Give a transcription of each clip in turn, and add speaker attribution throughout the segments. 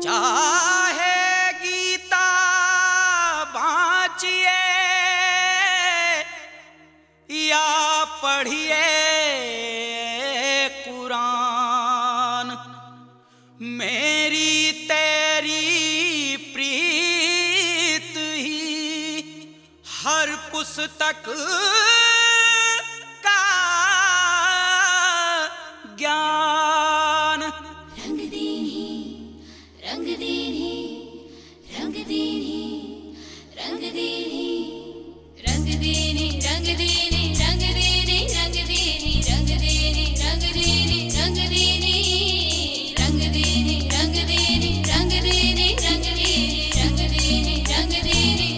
Speaker 1: चाहे गीता बाँचिए या पढ़िए कुरान, मेरी तेरी प्रीत ही हर पुस्तक का ज्ञान।
Speaker 2: रंग दीनी रंग दीनी रंग दीनी रंग दीनी रंग दीनी रंग दीनी रंग दीनी रंग दीनी रंग दीनी रंग दीनी रंग दीनी रंग दीनी रंग दीनी रंग दीनी रंग दीनी रंग दीनी रंग दीनी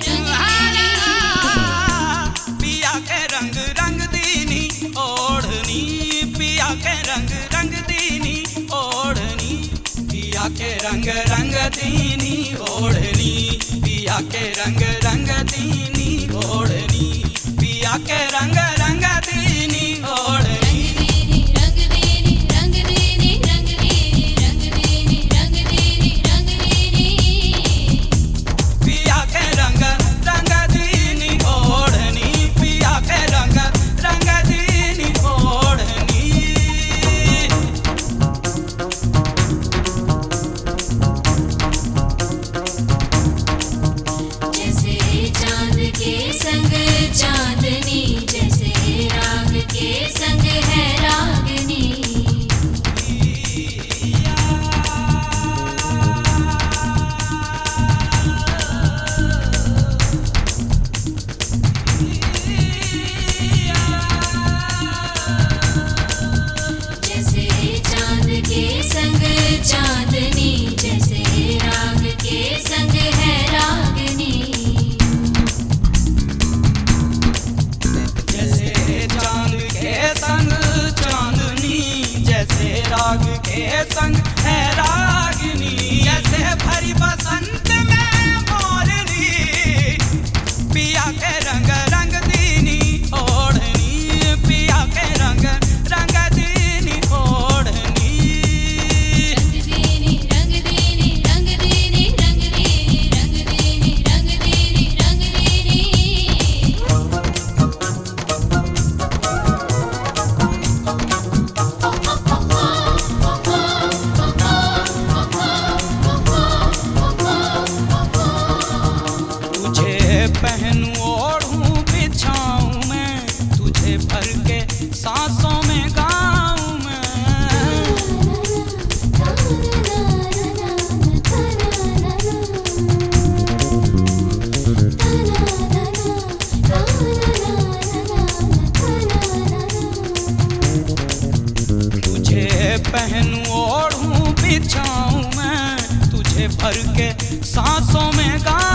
Speaker 1: पिया के रंग रंग दीनी ओढ़नी, पिया के रंग रंग दीनी ओढ़नी, पिया के रंग रंग दीनी ओढ़नी, पिया के रंग रंग दीनी ओढ़नी, पिया के रंग रंग दीनी ओढ़नी।
Speaker 2: रंग दीनी रंग दीनी रंग दीनी रंग दीनी रंग दीनी रंग दीनी
Speaker 1: पिया के रंग रंग दीनी ओढ़नी, पिया के रंग रंग दीनी ओढ़नी।
Speaker 2: जैसे चांद के संग चांदनी, जैसे राग के संग है रागनी। जैसे चांद के संग चांदनी, जैसे राग के संग है रागनी।
Speaker 1: जैसे चांद के संग चांदनी, जैसे राग के संग है रागिनी, जैसे भरी बसंत में मोरनी, पिया के रंग रंग दीनी ओढ़नी, पिया के रंग रंग दीनी ओढ़नी।
Speaker 2: रंग दीनी रंग दीनी रंग दीनी रंग दीनी रंग दीनी रंग दीनी रंग दीनी
Speaker 1: तुझे पहनूं ओढ़ूं बिछाऊं मैं, तुझे भर के सांसों में गाऊं मैं। तुझे पहनूं ओढ़ूं बिछाऊं मैं, तुझे भर के सांसों में गाऊं